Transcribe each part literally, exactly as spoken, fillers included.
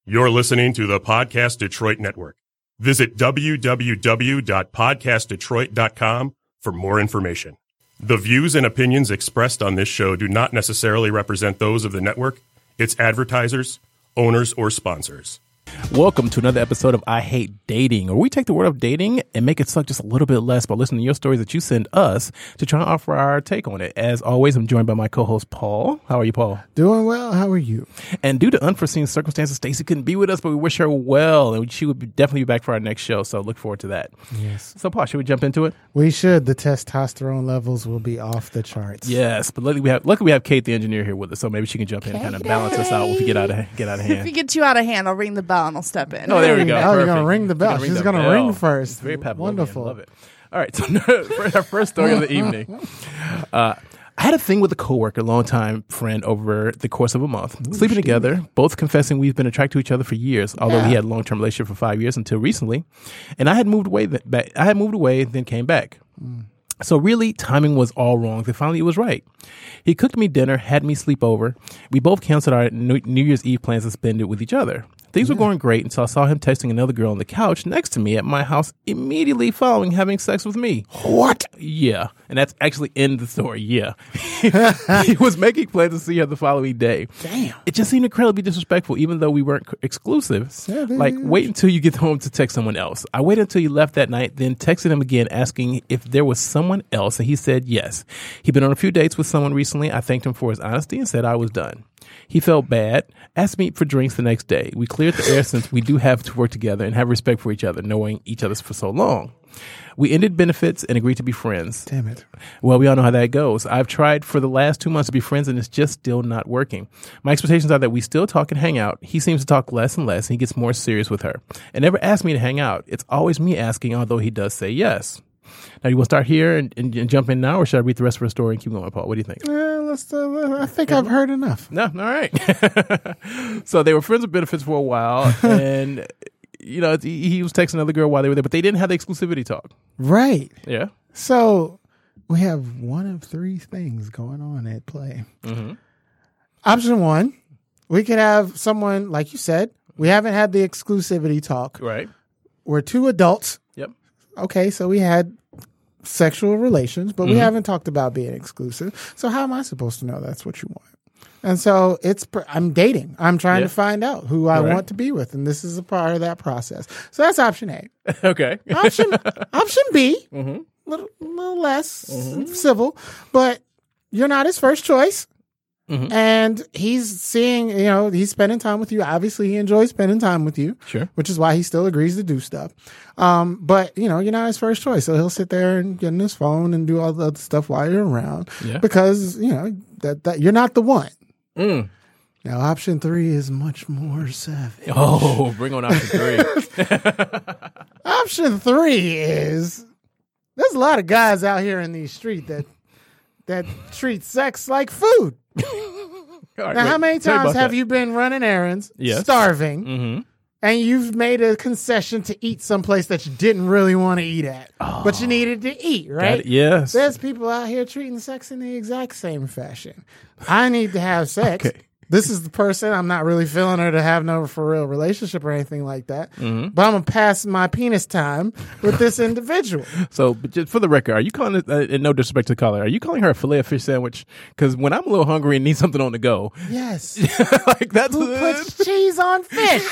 You're listening to the Podcast Detroit Network. Visit w w w dot podcast detroit dot com for more information. The views and opinions expressed on this show do not necessarily represent those of the network, its advertisers, owners, or sponsors. Welcome to another episode of I Hate Dating, where we take the word of dating and make it suck just a little bit less by listening to your stories that you send us to try and offer our take on it. As always, I'm joined by my co-host, Paul. How are you, Paul? Doing well. How are you? And due to unforeseen circumstances, Stacey couldn't be with us, but we wish her well, and she would be definitely be back for our next show, so look forward to that. Yes. So, Paul, should we jump into it? We should. The testosterone levels will be off the charts. Yes, but luckily we have luckily we have Kate, the engineer, here with us, so maybe she can jump in and kind of balance us out if we get out of get out of hand. If you get you out of hand, I'll ring the bell and I'll step in. Oh, there we go. Oh, Perfect. you're going to ring the bell. Ring She's the going to bell. ring first. It's very Pavlovian. Wonderful. Love it. All right, so for our first story of the evening. Uh, I had a thing with a coworker, longtime friend, over the course of a month. Ooh, Sleeping shit. together, both confessing we've been attracted to each other for years, although yeah. we had a long-term relationship for five years until recently. And I had moved away. Th- back, I had moved away, then came back. Mm. So really, timing was all wrong. Then finally, it was right. He cooked me dinner, had me sleep over. We both canceled our New Year's Eve plans to spend it with each other. Things were going great until I saw him texting another girl on the couch next to me at my house immediately following having sex with me. What? Yeah. And that's actually in the story. Yeah. He was making plans to see her the following day. Damn. It just seemed incredibly disrespectful, even though we weren't exclusive. Savage. Like, wait until you get home to text someone else. I waited until he left that night, then texted him again asking if there was someone else, and he said yes. He'd been on a few dates with someone recently. I thanked him for his honesty and said I was done. He felt bad, asked me for drinks the next day. We cleared the air since we do have to work together and have respect for each other, knowing each other for so long. We ended benefits and agreed to be friends. Damn it. Well, we all know how that goes. I've tried for the last two months to be friends, and it's just still not working. My expectations are that we still talk and hang out. He seems to talk less and less, and he gets more serious with her. And never asks me to hang out. It's always me asking, although he does say yes. Now, you want to start here and, and, and jump in now, or should I read the rest of her story and keep going, Paul? What do you think? Uh, let's. Uh, I think I've heard enough. No, all right. So they were friends with benefits for a while, and you know he, he was texting another girl while they were there, but they didn't have the exclusivity talk. Right. Yeah. So we have one of three things going on at play. Mm-hmm. Option one, we could have someone, like you said, we haven't had the exclusivity talk. Right. We're two adults. Yep. Okay, so we had sexual relations, but mm-hmm. we haven't talked about being exclusive. So how am I supposed to know that's what you want? And so it's, I'm dating. I'm trying yeah. to find out who I right. want to be with. And this is a part of that process. So that's option A. Okay. Option, option B, a mm-hmm. little, little less mm-hmm. civil, but you're not his first choice. Mm-hmm. And he's seeing, you know, he's spending time with you. Obviously, he enjoys spending time with you. Sure. Which is why he still agrees to do stuff. Um, but, you know, you're not his first choice. So he'll sit there and get on his phone and do all the other stuff while you're around. Yeah. Because, you know, that, that you're not the one. Mm. Now, option three is much more savage. Oh, bring on option three. Option three is there's a lot of guys out here in these streets that that treat sex like food. Right, now, wait, how many times have that. you been running errands, yes. starving, mm-hmm. and you've made a concession to eat someplace that you didn't really want to eat at, oh. but you needed to eat, right? Yes. There's people out here treating sex in the exact same fashion. I need to have sex. Okay. This is the person. I'm not really feeling her to have no for real relationship or anything like that. Mm-hmm. But I'm going to pass my penis time with this individual. So, but just for the record, are you calling it, uh, and no disrespect to the caller, are you calling her a filet of fish sandwich? Because when I'm a little hungry and need something on the go. Yes. Like that's Who puts cheese on fish?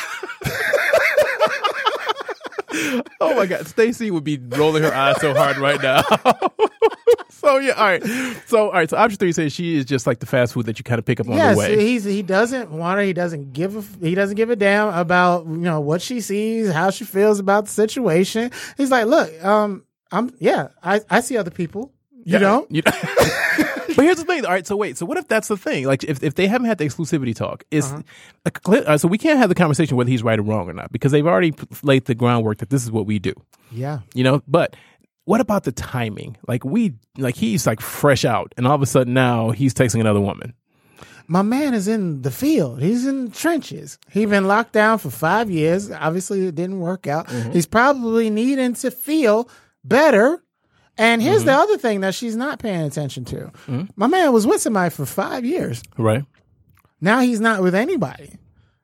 Oh my God, Stacey would be rolling her eyes so hard right now. So yeah, all right. So all right. So option three says she is just like the fast food that you kind of pick up on yes, the way. He's he doesn't want her. He doesn't give a he doesn't give a damn about you know what she sees, how she feels about the situation. He's like, look, um, I'm yeah, I, I see other people. You yeah, don't. You don't. But here's the thing. All right. So wait. So what if that's the thing? Like if, if they haven't had the exclusivity talk, is uh-huh. a clear, uh, so we can't have the conversation whether he's right or wrong or not because they've already laid the groundwork that this is what we do. Yeah. You know. But what about the timing? Like we like he's like fresh out, and all of a sudden now he's texting another woman. My man is in the field. He's in the trenches. He's been locked down for five years. Obviously, it didn't work out. Mm-hmm. He's probably needing to feel better. And here's mm-hmm. the other thing that she's not paying attention to. Mm-hmm. My man was with somebody for five years. Right. Now he's not with anybody.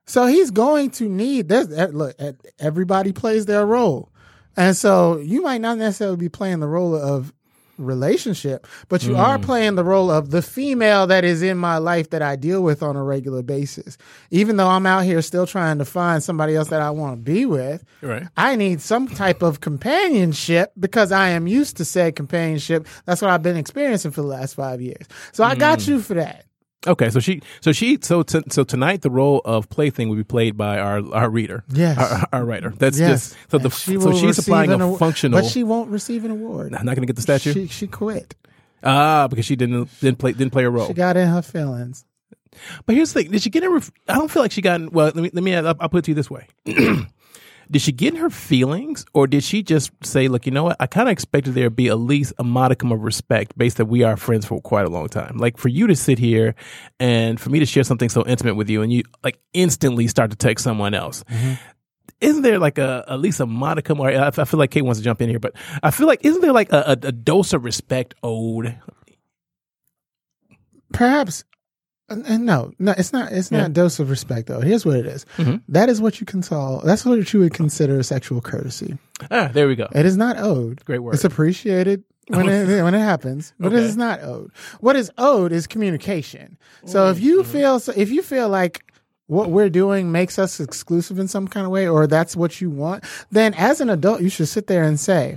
So he's going to need this. Look, everybody plays their role. And so you might not necessarily be playing the role of relationship, but you mm. are playing the role of the female that is in my life that I deal with on a regular basis. Even though I'm out here still trying to find somebody else that I want to be with, right. I need some type of companionship because I am used to said companionship. That's what I've been experiencing for the last five years. So I got mm. you for that. Okay, so she, so she, so t- so tonight the role of plaything will be played by our our reader, yes, our, our writer. That's yes. just so the she so she's supplying a award, functional, but she won't receive an award. I'm not going to get the statue. She she quit. Ah, because she didn't didn't play didn't play a role. She got in her feelings. But here's the thing: did she get in? Her, I don't feel like she got in. Well, let me let me. I'll, I'll put it to you this way. Did she get in her feelings, or did she just say, look, you know what? I kind of expected there to be at least a modicum of respect based that we are friends for quite a long time. Like for you to sit here and for me to share something so intimate with you and you like instantly start to text someone else. Mm-hmm. Isn't there like a at least a modicum, or I, I feel like Kate wants to jump in here, but I feel like, isn't there like a, a, a dose of respect owed? Perhaps. And no, no, it's not. It's not yeah. a dose of respect, though. Here's what it is. Mm-hmm. That is what you console. That's what you would consider sexual courtesy. Ah, there we go. It is not owed. Great word. It's appreciated when it when it happens, but okay. It is not owed. What is owed is communication. So mm-hmm. if you feel if you feel like what we're doing makes us exclusive in some kind of way, or that's what you want, then as an adult, you should sit there and say,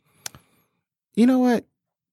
you know what?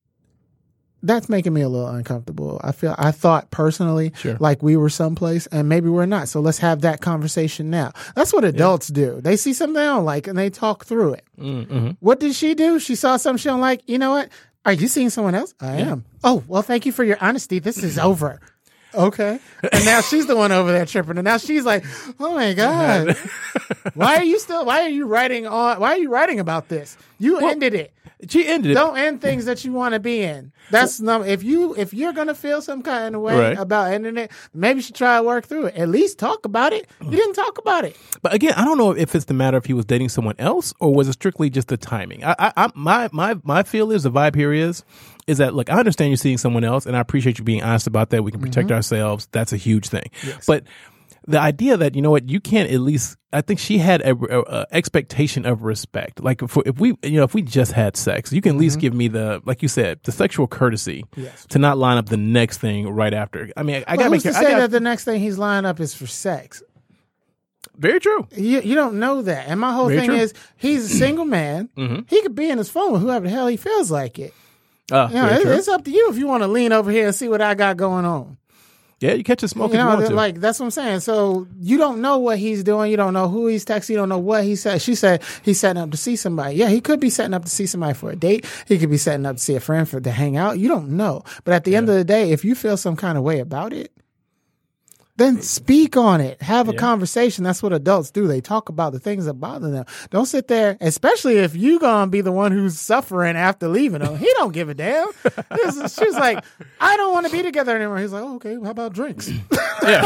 That's making me a little uncomfortable. I feel, I thought personally sure. like we were someplace and maybe we're not. So let's have that conversation now. That's what adults yeah. do. They see something they don't like and they talk through it. Mm-hmm. What did she do? She saw something she don't like. You know what? Are you seeing someone else? I yeah. am. Oh, well, thank you for your honesty. This is over. Okay. And now she's the one over there tripping. And now she's like, oh my God. Why are you still, why are you writing on, why are you writing about this? You well, ended it. She ended it. Don't end things that you want to be in. That's not, if you, if you're going to feel some kind of way right. about ending it, maybe you should try to work through it. At least talk about it. You didn't talk about it. But again, I don't know if it's the matter if he was dating someone else or was it strictly just the timing. I, I, I my, my, my feel is the vibe here is, is that, look, I understand you're seeing someone else and I appreciate you being honest about that. We can protect mm-hmm. ourselves. That's a huge thing. Yes. But the idea that, you know what, you can't at least, I think she had a, a, a expectation of respect. Like if, if we, you know, if we just had sex, you can at least mm-hmm. give me the, like you said, the sexual courtesy yes. to not line up the next thing right after. I mean, I, I well, gotta who's make to I say gotta, that the next thing he's lining up is for sex. Very true. You, you don't know that. And my whole Very thing true. is he's a single man. Mm-hmm. He could be in his phone with whoever the hell he feels like it. Uh, you know, it, it's up to you if you want to lean over here and see what I got going on. Yeah, you catch a smoke you if know, you want to. Like, that's what I'm saying. So you don't know what he's doing. You don't know who he's texting. You don't know what he said. She said he's setting up to see somebody. Yeah, he could be setting up to see somebody for a date. He could be setting up to see a friend for to hang out. You don't know. But at the yeah. end of the day, if you feel some kind of way about it, then speak on it. Have a yeah. conversation. That's what adults do. They talk about the things that bother them. Don't sit there, especially if you gonna be the one who's suffering after leaving him. He don't give a damn. This, she's like, I don't want to be together anymore. He's like, oh, okay, how about drinks? Yeah.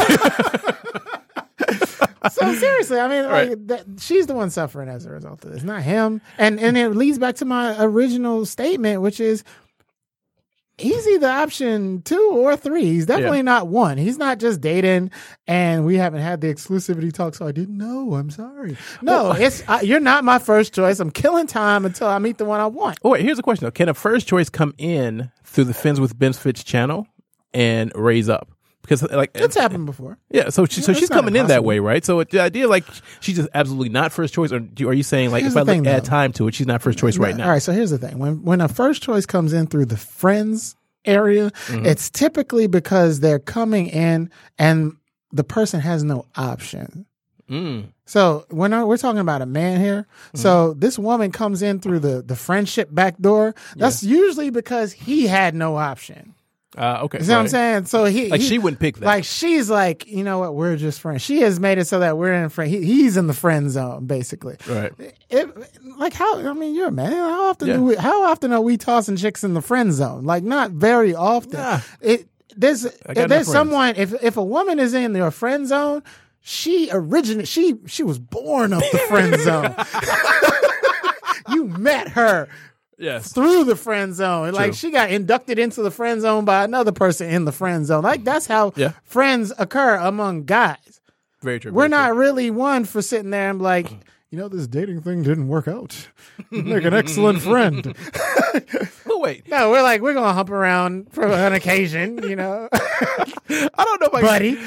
So seriously, I mean, right. like, that, she's the one suffering as a result of this, not him. And and it leads back to my original statement, which is, he's either option two or three. He's definitely yeah. not one. He's not just dating and we haven't had the exclusivity talk, so I didn't know. I'm sorry. No, well, it's uh, you're not my first choice. I'm killing time until I meet the one I want. Oh, wait, here's a question, though. Can a first choice come in through the Fins with Benefits channel and raise up? Because like it's happened before. Yeah, so she, so it's she's coming in that way, right? So the idea, like, she's just absolutely not first choice, or do, are you saying, like, here's if I thing, look, add though. time to it, she's not first choice right now? All right, so here's the thing: when when a first choice comes in through the friends area, mm-hmm. it's typically because they're coming in and the person has no option. Mm. So when I, we're talking about a man here, mm-hmm. so this woman comes in through the the friendship back door. That's yeah. usually because he had no option. Uh, okay. You see right. what I'm saying? So he like he, she wouldn't pick that. Like she's like, you know what? We're just friends. She has made it so that we're in friend. He, he's in the friend zone, basically. Right. It, like how? I mean, you're a man. How often yeah. do we? How often are we tossing chicks in the friend zone? Like not very often. Nah. It there's if there's someone if if a woman is in your friend zone, she originated. She she was born of the friend zone. You met her. Yes. Through the friend zone. True. Like she got inducted into the friend zone by another person in the friend zone. Like that's how yeah. friends occur among guys. Very true. We're very not true. really one for sitting there and like, you know, this dating thing didn't work out. You make an excellent friend. But wait, No, we're like, we're going to hump around for an occasion, you know, I don't know if I buddy.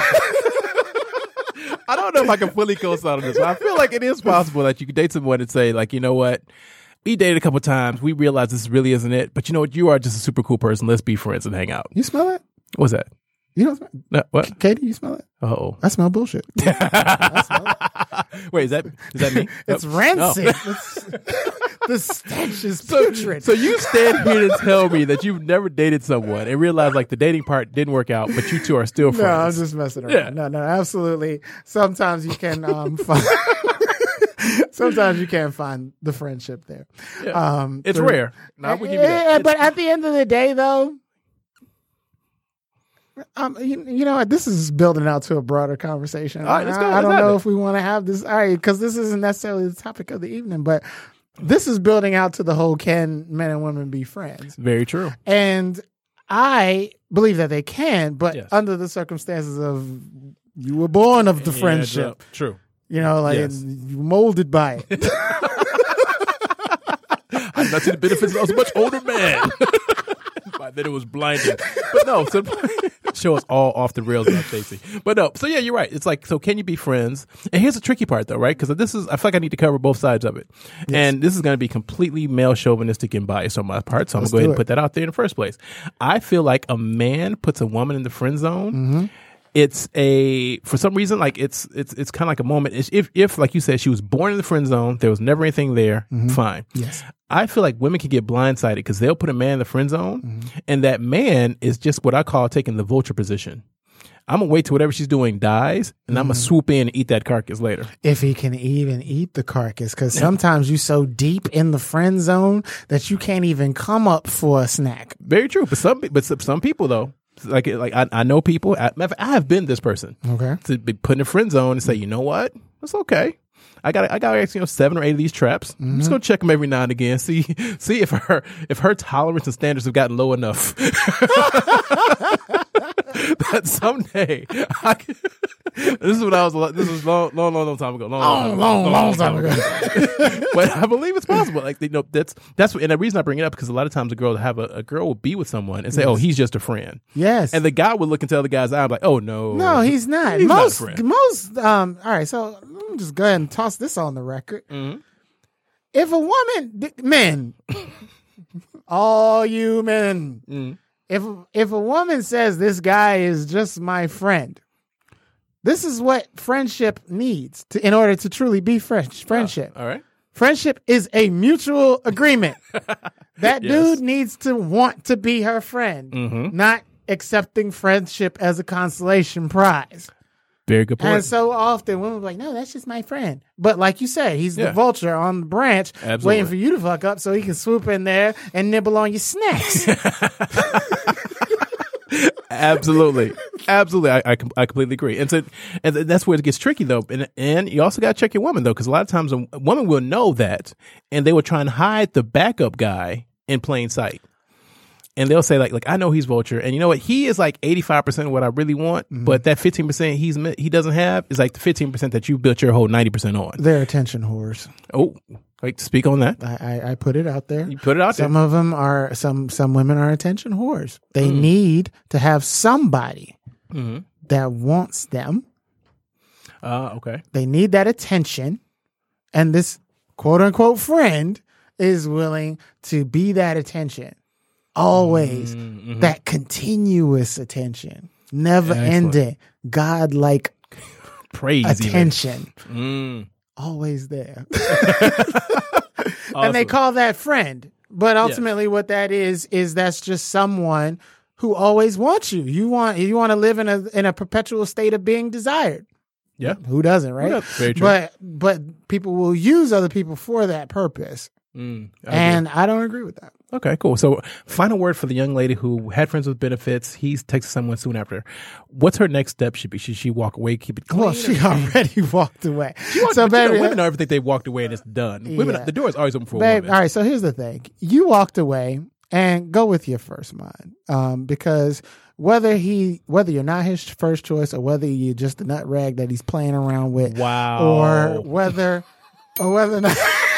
I don't know if I can fully co-sign on this. I feel like it is possible that you could date someone and say, like, you know what? We dated a couple times. We realized this really isn't it. But you know what? You are just a super cool person. Let's be friends and hang out. You smell it? What's that? You don't smell No, what? Katie, you smell it? Oh. I smell bullshit. I smell it. Wait, is that is that me? It's Oh. rancid. Oh. It's, the stench is So, putrid. so you stand here to tell me that you've never dated someone and realized like the dating part didn't work out, but you two are still friends. No, I'm just messing around. Yeah. No, no, absolutely. Sometimes you can um, find. Sometimes you can't find the friendship there. Yeah. Um, It's the- rare. No, we'll give you that. Eh, It's- But at the end of the day, though, um, you, you know what? This is building out to a broader conversation. All right, let's go. I, I Let's don't have know it. if we want to have this. All right, because this isn't necessarily the topic of the evening, but this is building out to the whole can men and women be friends? Very true. And I believe that they can, but Yes. under the circumstances of you were born of the friendship, True. you know, like Yes. you molded by it. I'm not seeing the benefits. I was a much older man. By then it was blinding. But no, so show us all off the rails about Stacey. But no, so yeah, you're right. It's like, so can you be friends? And here's the tricky part though, right? Because this is, I feel like I need to cover both sides of it. And this is going to be completely male chauvinistic and biased on my part. So I'm going to go ahead do and it. put that out there in the first place. I feel like a man puts a woman in the friend zone. Mm-hmm. It's a, for some reason, like it's it's it's kind of like a moment. It's if if like you said, she was born in the friend zone, there was never anything there. Fine. Yes. I feel like women can get blindsided because they'll put a man in the friend zone, and that man is just what I call taking the vulture position. I'm gonna wait till whatever she's doing dies, and I'm gonna swoop in and eat that carcass later. If he can even eat the carcass, because sometimes you're so deep in the friend zone that you can't even come up for a snack. Very true, but some but some, some people though, like like I, I know people. I, matter of fact, I have been this person Okay. to be put in a friend zone and say, you know what, it's okay. I got I got you know seven or eight of these traps. I'm just gonna check them every now and again. See see if her if her tolerance and standards have gotten low enough that someday I can, this is what I was. This was long long long long time ago. Long Long, long, long time ago. But I believe it's possible. Like you know that's that's and the reason I bring it up because a lot of times a girl will have a, a girl will be with someone and say, oh, he's just a friend, Yes. and the guy would look and tell the guy's eye like, oh no, no, he's not. He's not a most, friend. most, um, all right, so let me just go ahead and toss this on the record. Mhm. If a woman, th- men, all you men, Mm. if if a woman says this guy is just my friend, this is what friendship needs to, in order to truly be friend, friendship. All right. Friendship is a mutual agreement. That Yes. dude needs to want to be her friend, Mhm. not accepting friendship as a consolation prize. Very good point. And so often women are like, no, that's just my friend. But like you said, he's Yeah. the vulture on the branch Absolutely. waiting for you to fuck up so he can swoop in there and nibble on your snacks. Absolutely, absolutely. I, I com- I completely agree. And so, and th- that's where it gets tricky though. And and you also got to check your woman though, because a lot of times a, a woman will know that, and they will try and hide the backup guy in plain sight. And they'll say like, like I know he's vulture, and you know what? He is like eighty-five percent of what I really want, but that fifteen percent he's mi- he doesn't have is like the fifteen percent that you built your whole ninety percent on. They're attention whores. Oh, wait, speak on that. I, I, I put it out there. You put it out Some there. of them are some some women are attention whores. They Mm. need to have somebody Mhm. that wants them. Uh, okay. They need that attention, and this quote unquote friend is willing to be that attention. Always Mhm. that continuous attention, never Excellent. ending, God-like Praise even. attention, Mm. always there. Awesome. And they call that friend. But ultimately what that is, is that's just someone who always wants you. You want you want to live in a in a perpetual state of being desired. Yeah. Who doesn't, right? doesn't? Very true. But but people will use other people for that purpose. Mm, I agree. And I don't agree with that. Okay, cool. So, final word for the young lady who had friends with benefits. He's texted someone soon after. What's her next step? Should be should she walk away, keep it clean? Well, she already walked away. Walk- so, but you know, baby, women don't ever think they walked away and it's done. Women, Yeah. the door is always open for a babe, woman. all right. So here's the thing: you walked away, and go with your first mind, um, because whether he, whether you're not his first choice or whether you're just a nut rag that he's playing around with. Wow. Or whether, or whether or not.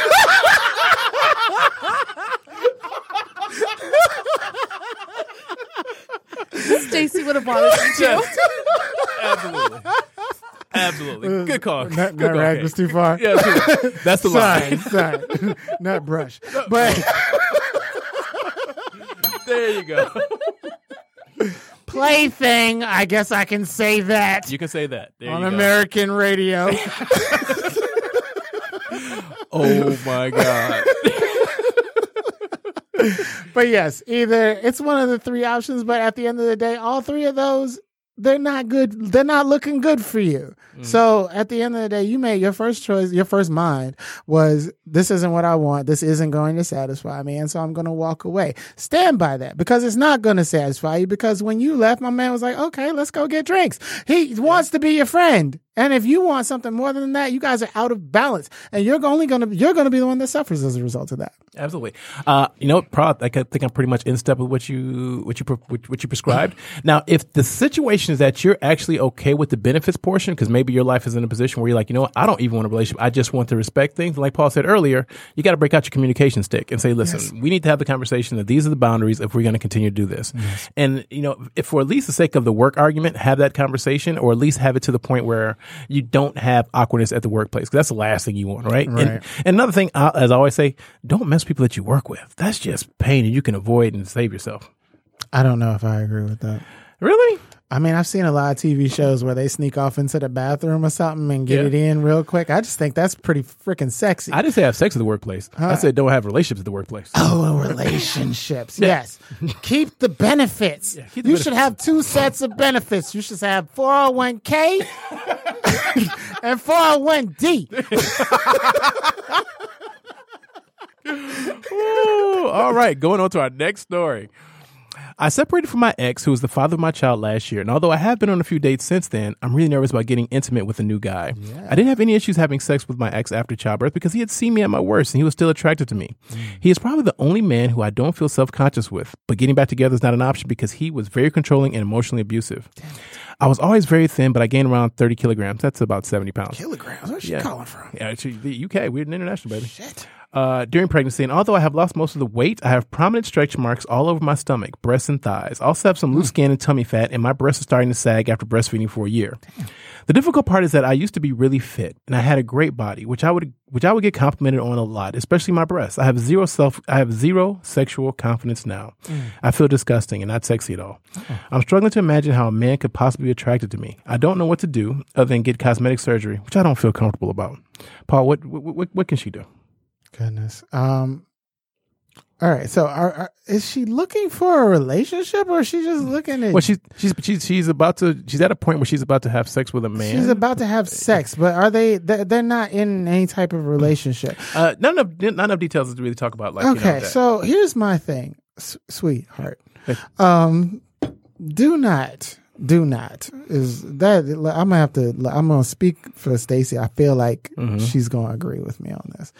Stacy would have bothered me too. Absolutely. Absolutely. Good call. Nut, Good nut call, rag Kate. was too far. Yeah, too. That's the Sorry, line. sorry. Nut brush. But There you go. plaything, I guess I can say that You can say that. There on you go. American radio. Oh my God. But yes, either it's one of the three options, but at the end of the day, all three of those, they're not good. They're not looking good for you. Mm. So at the end of the day, you made your first choice. Your first mind was, this isn't what I want. This isn't going to satisfy me. And so I'm going to walk away. Stand by that, because it's not going to satisfy you, because when you left, my man was like, okay, let's go get drinks. He wants to be your friend. And if you want something more than that, you guys are out of balance, and you're only going to, you're going to be the one that suffers as a result of that. Absolutely. Uh, you know, Prod, I think I'm pretty much in step with what you what you what, what you prescribed. Now, if the situation is that you're actually okay with the benefits portion, because maybe your life is in a position where you're like, you know what, I don't even want a relationship. I just want to respect things. Like Paul said earlier, you got to break out your communication stick and say, listen, yes. we need to have the conversation that these are the boundaries if we're going to continue to do this. Yes. And, you know, if for at least the sake of the work argument, have that conversation, or at least have it to the point where you don't have awkwardness at the workplace, because that's the last thing you want, right? Right. And, and another thing, I, as I always say, don't mess with people that you work with. That's just pain, and you can avoid and save yourself. I don't know if I agree with that. Really? I mean, I've seen a lot of T V shows where they sneak off into the bathroom or something and get Yeah. it in real quick. I just think that's pretty freaking sexy. I didn't say have sex at the workplace. Huh? I said don't have relationships at the workplace. Oh, relationships. Yes. Keep the benefits. Yeah, keep the you benefits. should have two sets of benefits. You should have four oh one k and four oh one d. Ooh, all right, going on to our next story. I separated from my ex, who was the father of my child, last year. And although I have been on a few dates since then, I'm really nervous about getting intimate with a new guy. Yeah. I didn't have any issues having sex with my ex after childbirth because he had seen me at my worst and he was still attracted to me. Mm. He is probably the only man who I don't feel self-conscious with, but getting back together is not an option because he was very controlling and emotionally abusive. I was always very thin, but I gained around thirty kilograms. That's about seventy pounds. Kilograms? Where's she Yeah. calling from? Yeah, actually, the U K. We're international, baby. Shit. Uh, during pregnancy, and although I have lost most of the weight, I have prominent stretch marks all over my stomach, breasts, and thighs. I also have some loose skin and tummy fat, and my breasts are starting to sag after breastfeeding for a year. Damn. The difficult part is that I used to be really fit, and I had a great body, which I would which I would get complimented on a lot, especially my breasts. I have zero self, I have zero sexual confidence now. Mm. I feel disgusting and not sexy at all. Uh-uh. I'm struggling to imagine how a man could possibly be attracted to me. I don't know what to do other than get cosmetic surgery, which I don't feel comfortable about. Paul, what what what, what can she do? Goodness. Um. All right. So, are, are, is she looking for a relationship, or is she just looking at? Well, she's she's she's she's about to. She's at a point where she's about to have sex with a man. She's about to have sex, but are they? They're, they're not in any type of relationship. Uh, none of none of details to really talk about. Like, okay. You know, that. So here's my thing, S- sweetheart. Um, do not. Do not is that I'm gonna have to. I'm gonna speak for Stacy. I feel like mm-hmm. she's gonna agree with me on this.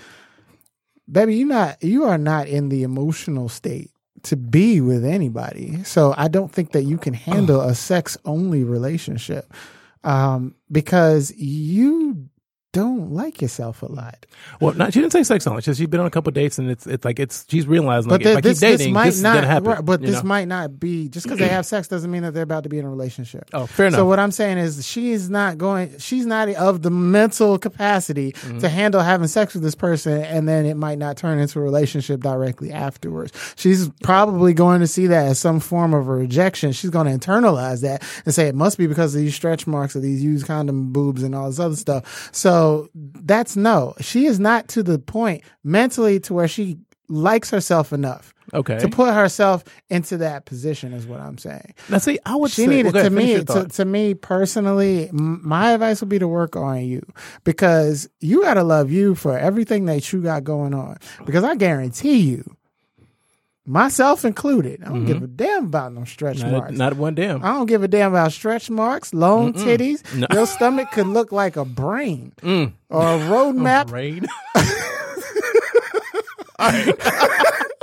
Baby, you not you are not in the emotional state to be with anybody. So I don't think that you can handle a sex only relationship. Um, because you don't like yourself a lot. Well, not, she didn't say sex only. It's just she's been on a couple of dates, and it's it's like it's she's realizing like but the, if I this, keep dating, this might this not. is gonna happen. Right, but this know? might not be just because they have sex doesn't mean that they're about to be in a relationship. Oh, fair enough. So what I'm saying is she is not going. She's not of the mental capacity mm-hmm. to handle having sex with this person, and then it might not turn into a relationship directly afterwards. She's probably going to see that as some form of a rejection. She's going to internalize that and say it must be because of these stretch marks or these used condom boobs and all this other stuff. So that. That's no. She is not to the point mentally to where she likes herself enough. Okay. To put herself into that position is what I'm saying. Now, see, I would she say needed well, to ahead, me to, to me personally. M- my advice would be to work on you because you got to love you for everything that you got going on. Because I guarantee you, myself included, I don't mm-hmm. give a damn about no stretch not marks. A, not one damn. I don't give a damn about stretch marks, long Mm-mm. titties. No. Your stomach could look like a brain mm. or a road map. A brain?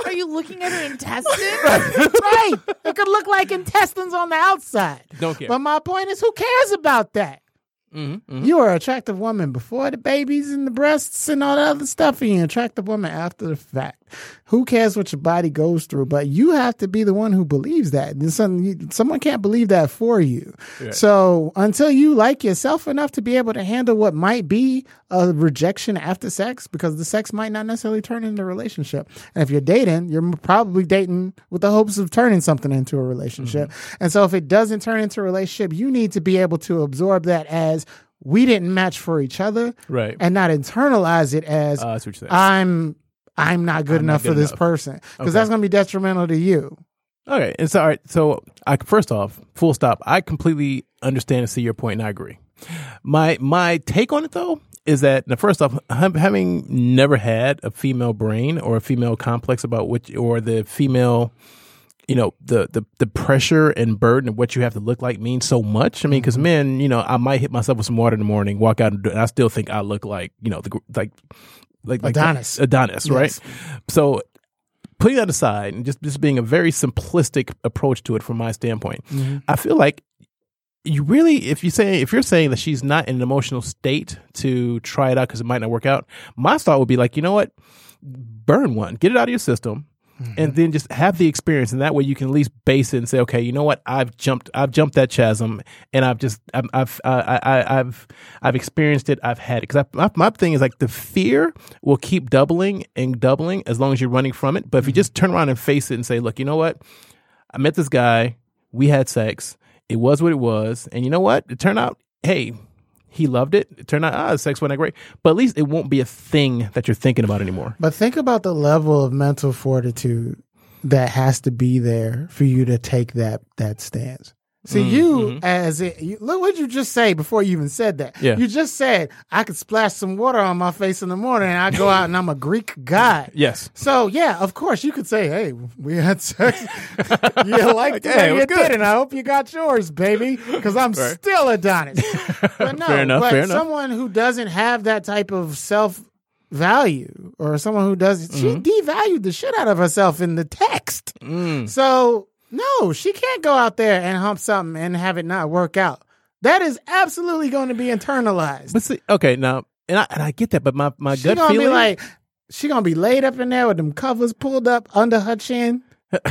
Are you looking at her intestines? Right. It could look like intestines on the outside. Don't care. But my point is, who cares about that? Mm-hmm, mm-hmm. You were an attractive woman before the babies and the breasts and all that other stuff, and you're an attractive woman after the fact. Who cares what your body goes through? But you have to be the one who believes that. And some, you, someone can't believe that for you. Right. So until you like yourself enough to be able to handle what might be a rejection after sex, because the sex might not necessarily turn into a relationship. And if you're dating, you're probably dating with the hopes of turning something into a relationship. Mm-hmm. And so if it doesn't turn into a relationship, you need to be able to absorb that as we didn't match for each other, right? And not internalize it as uh, that's what you're saying. I'm I'm not good I'm enough not good for this enough. person, because Okay. that's going to be detrimental to you. Okay, and so all right. So I first off, full stop. I completely understand and see your point, and I agree. My my take on it though is that now, first off, having never had a female brain or a female complex about which or the female. You know, the, the the pressure and burden of what you have to look like means so much. I mean, because men, you know, I might hit myself with some water in the morning, walk out, and, do, and I still think I look like, you know, the like, like Adonis, like Adonis, yes. right? So, putting that aside and just just being a very simplistic approach to it from my standpoint, mm-hmm. I feel like you really, if you say if you're saying that she's not in an emotional state to try it out because it might not work out, my thought would be like, you know what, burn one, get it out of your system. Mm-hmm. And then just have the experience, and that way you can at least base it and say, okay, you know what, I've jumped, I've jumped that chasm, and I've just, I've, I've, I, I, I've, I've experienced it, I've had it. Because my, my thing is like the fear will keep doubling and doubling as long as you're running from it. But if you just turn around and face it and say, look, you know what, I met this guy, we had sex, it was what it was, and you know what, it turned out, hey. He loved it. It turned out, ah, sex wasn't that great. But at least it won't be a thing that you're thinking about anymore. But think about the level of mental fortitude that has to be there for you to take that that stance. See, mm-hmm. you mm-hmm. as it, you, look what you just say before you even said that. Yeah. You just said, I could splash some water on my face in the morning and I go out and I'm a Greek god. Yes. So, yeah, of course, you could say, hey, we had sex. You liked it, hey, and it you good. did, and I hope you got yours, baby, because I'm right. still Adonis. But no, fair enough, but fair enough. someone who doesn't have that type of self value, or someone who does, mm-hmm. she devalued the shit out of herself in the text. Mm. So, no, she can't go out there and hump something and have it not work out. That is absolutely going to be internalized. But see, okay, now, and I, and I get that, but my, my she gut gonna feeling. Be like, she going to be laid up in there with them covers pulled up under her chin,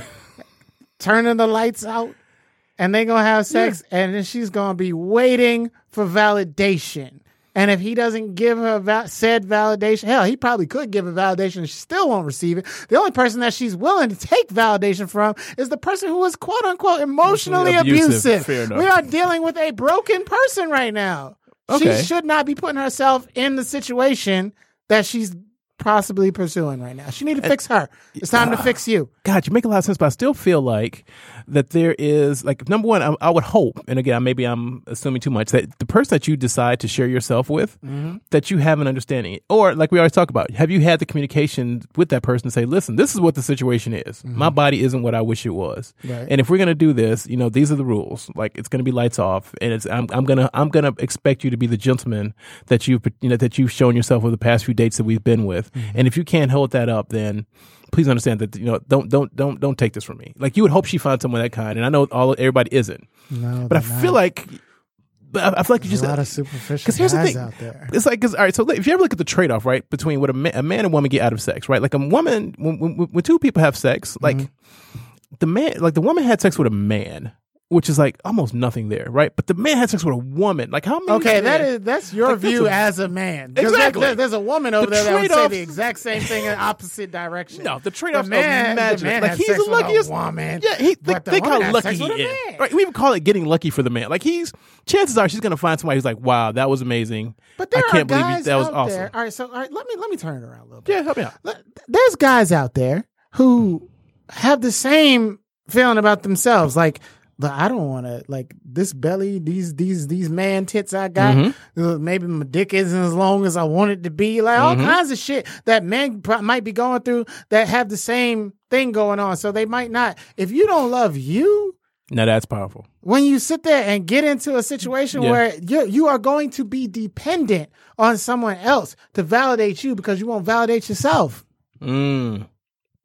turning the lights out, and they going to have sex, yeah. and then she's going to be waiting for validation. And if he doesn't give her va- said validation, hell, he probably could give her validation and she still won't receive it. The only person that she's willing to take validation from is the person who is quote unquote emotionally abusive. abusive. We are dealing with a broken person right now. Okay. She should not be putting herself in the situation that she's possibly pursuing right now. She need to fix her. It's time uh, to fix you. God, you make a lot of sense, but I still feel like that there is, like, number one, I, I would hope, and again, maybe I'm assuming too much, that the person that you decide to share yourself with, mm-hmm. that you have an understanding. Or, like we always talk about, have you had the communication with that person to say, listen, this is what the situation is. Mm-hmm. My body isn't what I wish it was. Right. And if we're going to do this, you know, these are the rules. Like, it's going to be lights off, and it's I'm, I'm going to I'm gonna expect you to be the gentleman that you've, you know, that you've shown yourself over the past few dates that we've been with. Mm-hmm. And if you can't hold that up, then please understand that, you know, don't don't don't don't take this from me. Like, you would hope she finds someone that kind, and I know all everybody isn't. No, but I not. feel like, but I, I feel like you There's just a lot of superficial because here's the guys thing, out there. It's like, because all right, so if you ever look at the trade off, right, between what a, ma- a man and woman get out of sex, right, like a woman when when, when two people have sex, like mm-hmm. the man, like the woman had sex with a man, which is like almost nothing there, right? But the man had sex with a woman. Like, how many? Okay, men, that is that's your like, view a, as a man. There's exactly. Like, there's a woman over the there that would say trade-off- the exact same thing in opposite direction. No, the trade-off. The man, imagine the man like had he's sex the luckiest with a woman. Yeah, he, but the think woman how had lucky sex he with a is. man. Right, we even call it getting lucky for the man. Like, he's chances are she's gonna find somebody who's like, wow, that was amazing. But there I can't are believe guys you, that was out awesome. there. All right, so all right, let me let me turn it around a little bit. Yeah, help me out. There's guys out there who have the same feeling about themselves, like, but I don't want to, like, this belly, these these these man tits I got, mm-hmm. uh, maybe my dick isn't as long as I want it to be, like all mm-hmm. kinds of shit that men pro- might be going through that have the same thing going on. So they might not, if you don't love you, now that's powerful. when you sit there and get into a situation Yeah. where you you are going to be dependent on someone else to validate you because you won't validate yourself. Mm.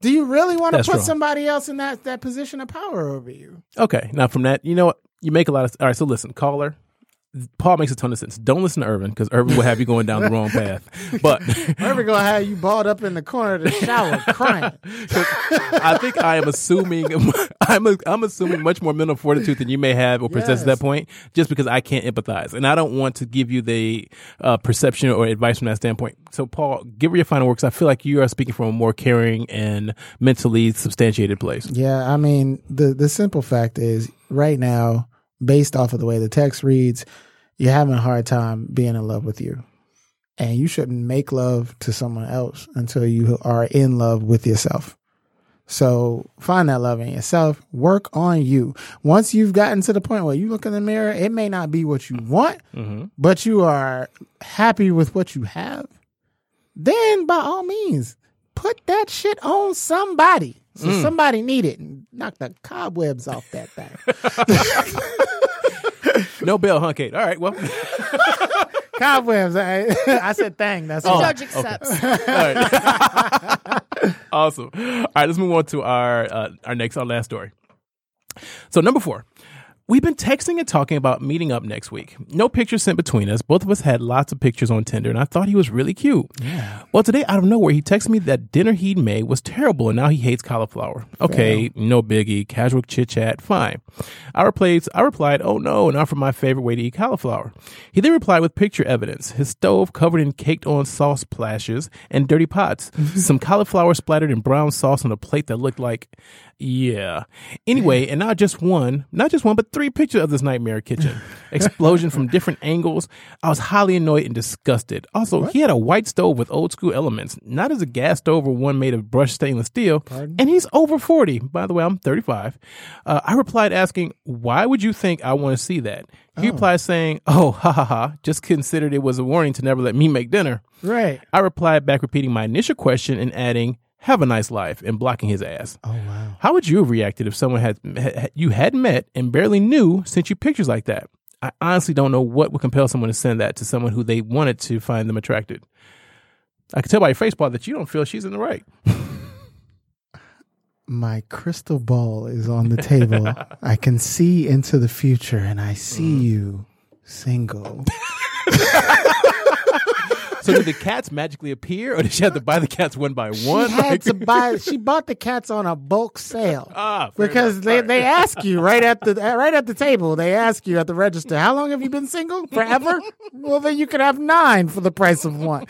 Do you really want to That's put strong. somebody else in that, that position of power over you? Okay, now from that, you know what? You make a lot of. All right, so listen, caller. Paul makes a ton of sense. Don't listen to Irvin because Irvin will have you going down the wrong path. But Irvin gonna have you balled up in the corner of the shower crying. I think I am assuming I'm a, I'm assuming much more mental fortitude than you may have or possess Yes. at that point, just because I can't empathize, and I don't want to give you the uh, perception or advice from that standpoint. So, Paul, give her your final words. I feel like you are speaking from a more caring and mentally substantiated place. Yeah, I mean, the the simple fact is, right now, based off of the way the text reads, you're having a hard time being in love with you. And you shouldn't make love to someone else until you are in love with yourself. So find that love in yourself. Work on you. Once you've gotten to the point where you look in the mirror, it may not be what you want, Mm-hmm. but you are happy with what you have. Then, by all means, put that shit on somebody. So Mm. somebody need it and knock the cobwebs off that thing. No bell, huh, Kate? All right, well. Cobwebs. I, I said thing. That's The all. judge accepts. All right. Awesome. All right, let's move on to our uh, our next, our last story. So number four, we've been texting and talking about meeting up next week. No pictures sent between us. Both of us had lots of pictures on Tinder, and I thought he was really cute. Yeah. Well, today, out of nowhere, he texted me that dinner he'd made was terrible, and now he hates cauliflower. Okay, no biggie. Casual chit-chat. Fine. I replied, I replied, oh no, and offered my favorite way to eat cauliflower. He then replied with picture evidence. His stove covered in caked-on sauce splashes and dirty pots. Some cauliflower splattered in brown sauce on a plate that looked like... Yeah. Anyway, and not just one, not just one, but three pictures of this nightmare kitchen. Explosion from different angles. I was highly annoyed and disgusted. Also, what? He had a white stove with old school elements, not as a gas stove or one made of brushed stainless steel. Pardon? And he's over forty. By the way, I'm thirty-five. Uh, I replied asking, why would you think I want to see that? He oh. replied saying, oh, ha ha ha, just considered it was a warning to never let me make dinner. Right. I replied back repeating my initial question and adding, have a nice life, and blocking his ass. Oh, wow. How would you have reacted if someone had, had you hadn't met and barely knew sent you pictures like that? I honestly don't know what would compel someone to send that to someone who they wanted to find them attracted. I can tell by your face, Paul, that you don't feel she's in the right. My crystal ball is on the table. I can see into the future, and I see mm. you single. So did the cats magically appear, or did she have to buy the cats one by one? She had like... to buy. She bought the cats on a bulk sale. Ah, because they, they ask you right at the right at the table. They ask you at the register, "How long have you been single? Forever?" Well, then you could have nine for the price of one.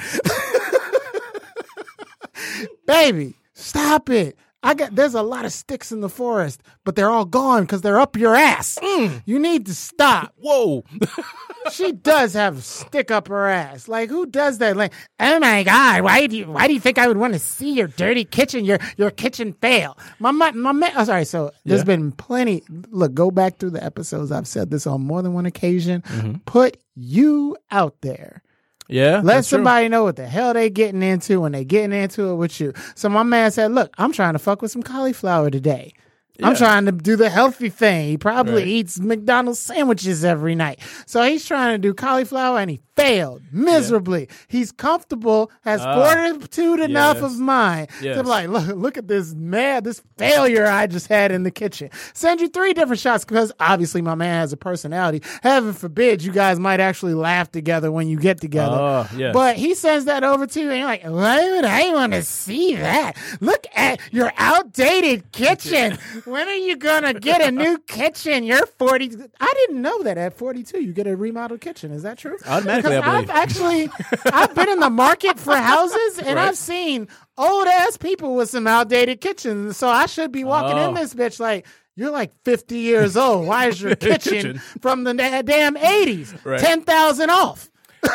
Baby, stop it. I got. There's a lot of sticks in the forest, but they're all gone because they're up your ass. Mm. You need to stop. Whoa. She does have a stick up her ass. Like, who does that? Like, oh my God, why do you why do you think I would want to see your dirty kitchen, your your kitchen fail? My my, my oh, sorry. So there's yeah. been plenty. Look, go back through the episodes. I've said this on more than one occasion. Mm-hmm. Put you out there. Yeah. Let somebody true. know what the hell they getting into when they getting into it with you. So my man said, look, I'm trying to fuck with some cauliflower today. Yeah. I'm trying to do the healthy thing. He probably right. eats McDonald's sandwiches every night. So he's trying to do cauliflower, and he failed miserably. Yeah. He's comfortable, has uh, fortitude enough yes. of mind yes. to be like, look, look at this man, this failure I just had in the kitchen. Send you three different shots because obviously my man has a personality. Heaven forbid you guys might actually laugh together when you get together. Uh, yes. But he sends that over to you, and you're like, why would I want to see that? Look at your outdated kitchen. When are you going to get a new kitchen? You're forty. I didn't know that at forty-two you get a remodeled kitchen. Is that true? Automatically, because I believe. I've actually, I've been in the market for houses, and right. I've seen old-ass people with some outdated kitchens. So I should be walking oh. in this bitch like, you're like fifty years old. Why is your kitchen, kitchen. from the damn eighties? Right. ten thousand off.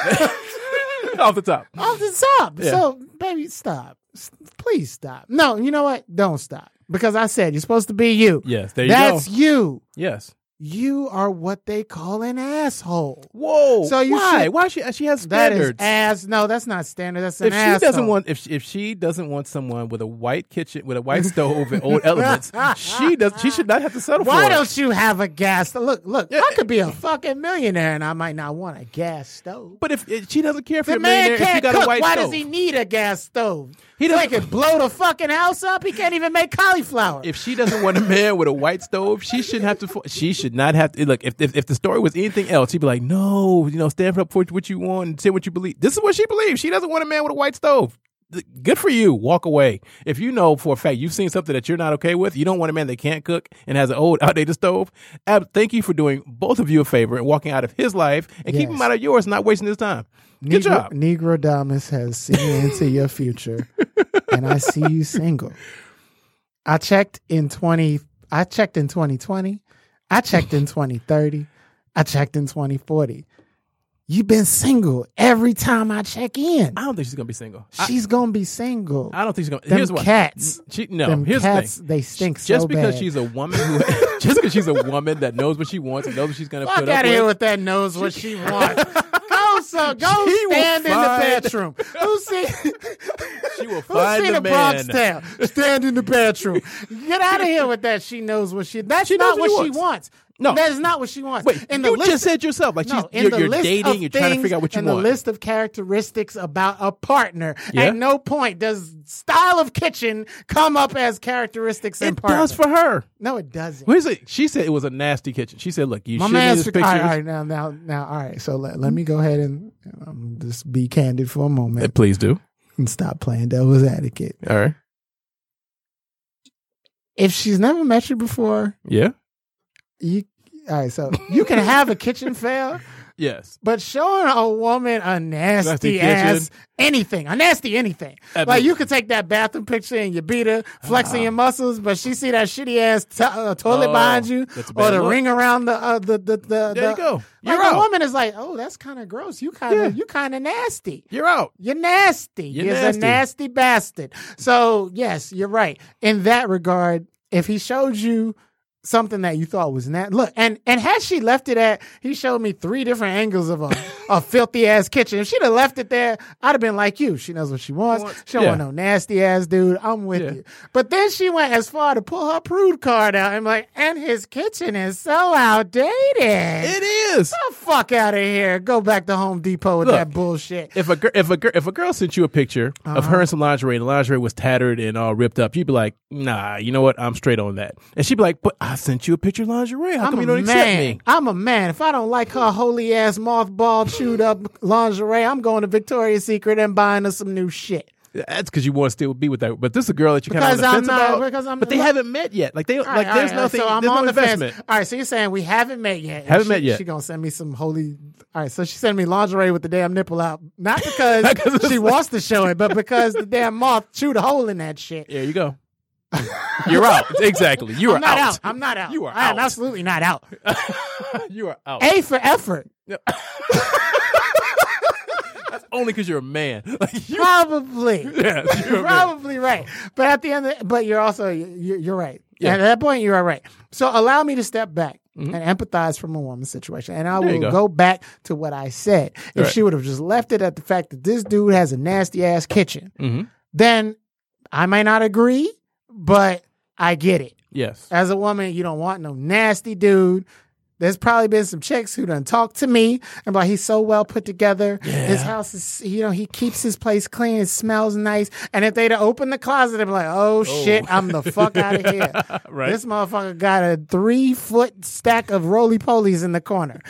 Off the top. Off the top. Yeah. So, baby, stop. Please stop. No, you know what? Don't stop. Because I said you're supposed to be you. Yes, there you That's go. That's you. Yes. You are what they call an asshole. Whoa! So you why? Should, why she? She has standards. That is ass. No, that's not standard. That's an if she asshole. doesn't want, if she, if she doesn't want someone with a white kitchen, with a white stove and old elements, she does. She should not have to settle why for it. Why don't you have a gas? Look, look. Yeah. I could be a fucking millionaire, and I might not want a gas stove. But if, if she doesn't care for the a man millionaire, can't if she got cook, a white why stove, does he need a gas stove? He so he doesn't. could blow the fucking house up. He can't even make cauliflower. If she doesn't want a man with a white stove, she shouldn't have to. She should not have to. Look, if if, if the story was anything else, she'd be like, no, you know, stand up for what you want and say what you believe. This is what she believes. She doesn't want a man with a white stove. Good for you. Walk away. If you know for a fact you've seen something that you're not okay with, you don't want a man that can't cook and has an old, outdated stove. Ab, thank you for doing both of you a favor and walking out of his life and Yes. keep him out of yours, not wasting his time. Good Negro, job. Negro Damas has seen into your future, and I see you single. I checked in twenty. I checked in twenty twenty. I checked in twenty thirty. I checked in twenty forty. You've been single every time I check in. I don't think she's gonna be single. I, She's gonna be single. I don't think she's gonna. Them Here's what. cats. She, no. Them here's cats, the thing. they stink Just so because bad. she's a woman who, just because she's a woman that knows what she wants and knows what she's gonna Fuck put out up of here with. with that knows what she wants. Go, so go She will stand in the find- bathroom. Who seen? She will Who's find seen the a Bronx man. Tale? Stand in the bathroom. Get out of here with that. She knows what she. That's She knows not what what she she wants. wants. No. that is not what she wants. Wait, in the you list, just said yourself, like no, she's, in you're, the you're list dating, of you're trying to things, figure out what you in want. the list of characteristics about a partner, Yeah. at no point does style of kitchen come up as characteristics in It partner. does for her. No, it doesn't. What is it? She said it was a nasty kitchen. She said, "Look, you My showed me man's this all picture. right, all right, now, now, now, all right. So let, let me go ahead and um, just be candid for a moment Please do. and stop playing devil's advocate. All right. If she's never met you before, Yeah. you all right. So you can have a kitchen fail, Yes. but showing a woman a nasty, Nasty ass anything, a nasty anything, I like mean- you could take that bathroom picture and you beat her flexing your muscles, but she see that shitty ass to- uh, toilet Oh, behind you that's a or bad the look. ring around the uh, the the the. There the you go. Like You're the out. woman is like, oh, that's kind of gross. You kind of Yeah. you kind of nasty. You're out. You're nasty. You're You're, nasty. a nasty bastard. So, yes, you're right. In that regard, if he showed you something that you thought was nasty, look, and, and had she left it at, he showed me three different angles of a, a filthy ass kitchen. If she'd have left it there, I'd have been like you. She knows what she wants. She don't Yeah. want no nasty ass dude. I'm with Yeah. you. But then she went as far to pull her prude card out and like, and his kitchen is so outdated. It is. the fuck out of here. Go back to Home Depot with Look, that bullshit. If a gir- if a gir- if a girl sent you a picture of her in some lingerie and the lingerie was tattered and all ripped up, you'd be like, nah, you know what? I'm straight on that. And she'd be like, but I sent you a picture of lingerie. How I'm come a you don't man. accept me? I'm a man. If I don't like her holy ass mothball chewed up lingerie, I'm going to Victoria's Secret and buying her some new shit. That's because you want to still be with that. But this is a girl that you kind of on Because the I'm fence not- about. because I'm- but they haven't met yet. Like they All like right, there's all right, nothing. So I'm there's on no the investment. fence. All right, so you're saying we haven't met yet. And Haven't she, met yet. She gonna send me some holy. All right, so she sent me lingerie with the damn nipple out, not because Not 'cause it's she like- wants to show it, but because the damn moth chewed a hole in that shit. There you go. You're out. Exactly. You are I'm not out. out. I'm not out. You are I am out. absolutely not out. You are out. A for effort. That's only because you're a man. Like, you, Probably. yeah, you're a man. Probably right. But at the end, of the, but you're also you're, you're right. Yeah. At that point, you are right. So allow me to step back and empathize from a woman's situation, and I There you will go. go. back to what I said. If Right. she would have just left it at the fact that this dude has a nasty ass kitchen, Mhm. then I might not agree, but I get it. Yes. As a woman, you don't want no nasty dude. There's probably been some chicks who done talked to me about he's so well put together. His house is, you know, he keeps his place clean. It smells nice. And if they'd have opened the closet, they'd be like, oh, shit, I'm the fuck out of here. Right. This motherfucker got a three foot stack of roly polies in the corner.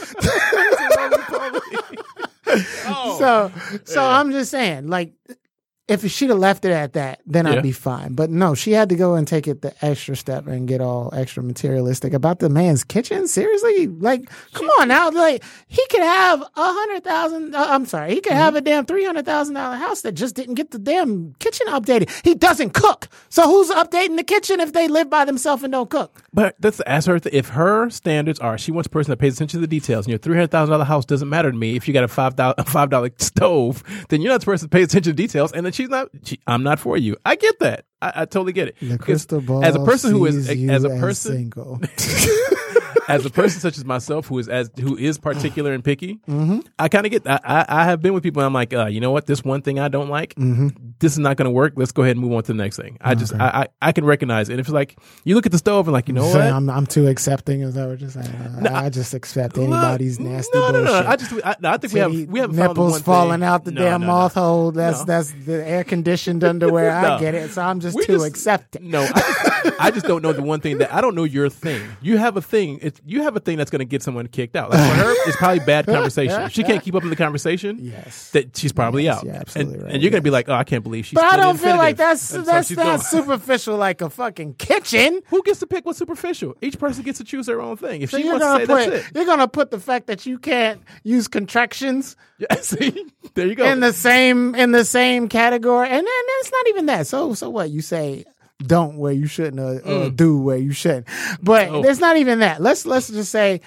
Oh. So, so I'm just saying, like, if she'd have left it at that, then Yeah. I'd be fine. But no, she had to go and take it the extra step and get all extra materialistic about the man's kitchen. Seriously, like, come on now, like he could have a hundred thousand. Uh, I'm sorry, he could have a damn three hundred thousand dollar house that just didn't get the damn kitchen updated. He doesn't cook, so who's updating the kitchen if they live by themselves and don't cook? But that's ask her th- if her standards are she wants a person that pays attention to the details. And your three hundred thousand dollar house doesn't matter to me. If you got a five dollar five dollar stove, then you're not the person that pays attention to details. And then she's not. She, I'm not for you. I get that. I, I totally get it. The Because crystal ball as a person who is sees you as a person single. as a person such as myself, who is as who is particular and picky, mm-hmm. I kind of get. I, I I have been with people. And I'm like, uh, you know what? This one thing I don't like. Mm-hmm. This is not going to work. Let's go ahead and move on to the next thing. I just, okay. I, I, I can recognize it. And if it's like you look at the stove and like, you know what? I'm, I'm too accepting. Is that what you're saying? Uh, no, I just accept anybody's no, nasty no, no, bullshit. No, I just, I, no, I think Titty, we have, we have nipples falling out the no, damn no, moth no. hole. That's no. that's the air conditioned underwear. no. I get it. So I'm just we too just, accepting. No, I just, I just don't know the one thing that I don't know your thing. You have a thing. It's, you have a thing that's going to get someone kicked out. Like for her, it's probably bad conversation. If she can't keep up in the conversation, yes, that she's probably yes, out. Yeah, absolutely and, right. and you're going to yes. be like, oh, I can't believe she's. But I don't feel infinitive. like that's And that's so not superficial like a fucking kitchen. Who gets to pick what's superficial? Each person gets to choose their own thing. If So she you're wants to gonna say put that's it. you're gonna put the fact that you can't use contractions Yeah, see, there you go. in the same in the same category, and then it's not even that. So so what you say? Don't where you shouldn't, or, mm. or do where you shouldn't. But oh. there's not even that. Let's let's just say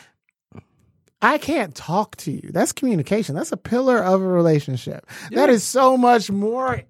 I can't talk to you. That's communication. That's a pillar of a relationship. Yeah. That is so much more,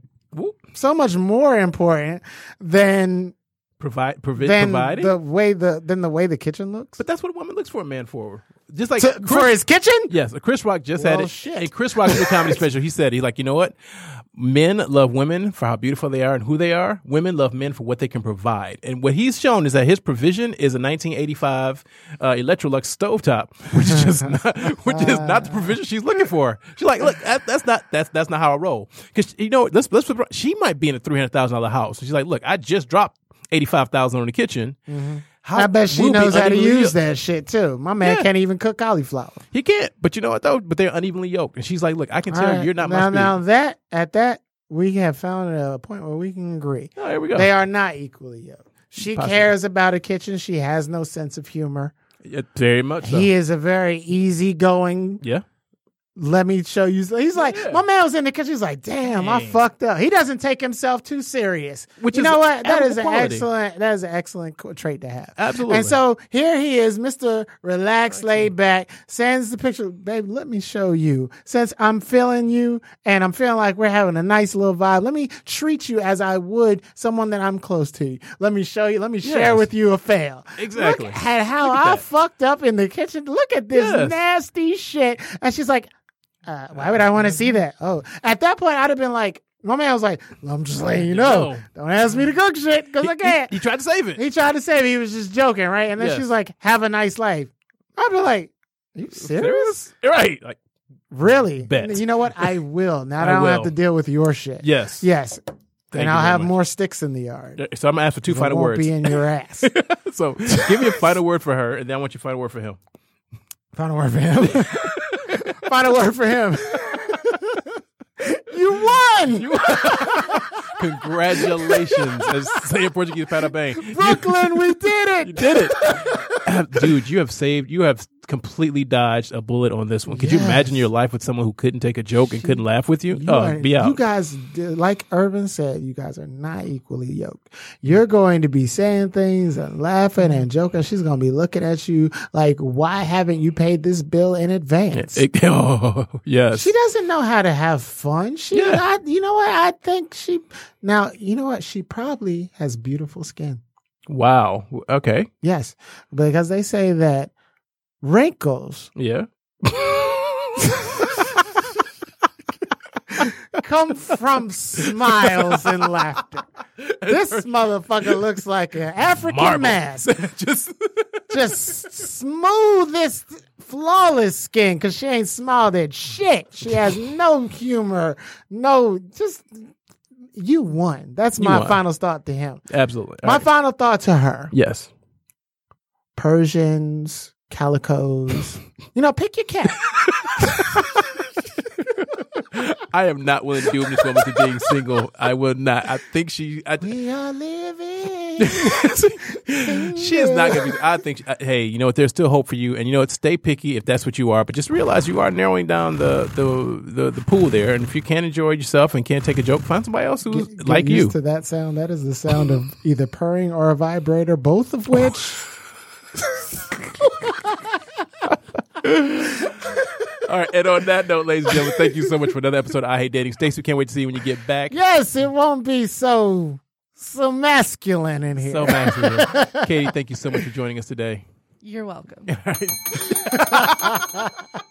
so much more important than provide provi- than providing the way the than the way the kitchen looks. But that's what a woman looks for a man for. Just like to, Chris, for his kitchen. Yes, Chris Rock just well, had it. Shit. In Chris Rock's new comedy special, he said he's like, you know what? Men love women for how beautiful they are and who they are. Women love men for what they can provide. And what he's shown is that his provision is a nineteen eighty-five uh, Electrolux stovetop, which is just not, which is not the provision she's looking for. She's like, look, that, that's not that's that's not how I roll. Because you know, let's let's she might be in a three hundred thousand dollar house. So she's like, look, I just dropped eighty five thousand on the kitchen. Mm-hmm. How, I bet she knows how to use that shit too. My man yeah. can't even cook cauliflower. He can't. But you know what though? But they're unevenly yoked. And she's like, look, I can tell right. you're not now, my speed. Now that at that we have found a point where we can agree. Oh, here we go. They are not equally yoked. She Possibly. cares about a kitchen. She has no sense of humor. Yeah, very much so. He is a very easygoing. Yeah. Let me show you. He's like, yeah. my man was in the kitchen. He's like, damn, Dang. I fucked up. He doesn't take himself too serious. Which you is know what? That is an quality. excellent. That is an excellent trait to have. Absolutely. And so here he is, Mister Relaxed, laid back, sends the picture. Babe, let me show you. Since I'm feeling you and I'm feeling like we're having a nice little vibe, let me treat you as I would someone that I'm close to. Let me show you. Let me yes. share with you a fail. Exactly. Look at how Look at I that. fucked up in the kitchen. Look at this yes. nasty shit. And she's like, Uh, why would I want to see that? Oh, at that point, I'd have been like, my man was like, well, I'm just letting you know. Don't ask me to cook shit because I can't. He, he tried to save it. He tried to save it. He was just joking, right? And then yes. she's like, have a nice life. I'd be like, are you serious? Right. Like, really? Bet. You know what? I will. Now that I, I don't will. have to deal with your shit. Yes. Yes. Thank and I'll have much. more sticks in the yard. So I'm going to ask for two it final won't words. Be in your ass. So give me a final word for her, and then I want you to final word for him. Final word for him. Final word for him. You won! You won. Congratulations. As say in Portuguese, parabéns. Brooklyn, we did it! You did it. Dude, you have saved, you have completely dodged a bullet on this one. Could yes. you imagine your life with someone who couldn't take a joke and couldn't laugh with you? you oh, are, be out. You guys, like Urban said, you guys are not equally yoked. You're going to be saying things and laughing and joking. She's going to be looking at you like, why haven't you paid this bill in advance? It, it, oh, yes. She doesn't know how to have fun. She, yeah. I, you know what? I think she, now, you know what? She probably has beautiful skin. Wow. Okay. Yes. Because they say that wrinkles yeah come from smiles and laughter. This motherfucker looks like an African Marble. man. just just smoothest, flawless skin because she ain't smiled at shit. She has no humor, no, just, you won. That's my won. final thought to him. Absolutely. All my right. final thought to her. Yes. Persians, calicos. You know, pick your cat. I am not willing to do this woman to being single. I will not. I think she. I, we are living. She is not going to be. I think. She, hey, you know what? There's still hope for you, and you know what? Stay picky if that's what you are. But just realize you are narrowing down the the the, the pool there. And if you can't enjoy yourself and can't take a joke, find somebody else who's get, get like used you. To that sound, that is the sound of either purring or a vibrator, both of which. All right, and on that note, ladies and gentlemen, thank you so much for another episode of I Hate Dating. Stacey, can't wait to see you when you get back. Yes, it won't be so so masculine in here. So masculine. Katie, thank you so much for joining us today. You're welcome. All right.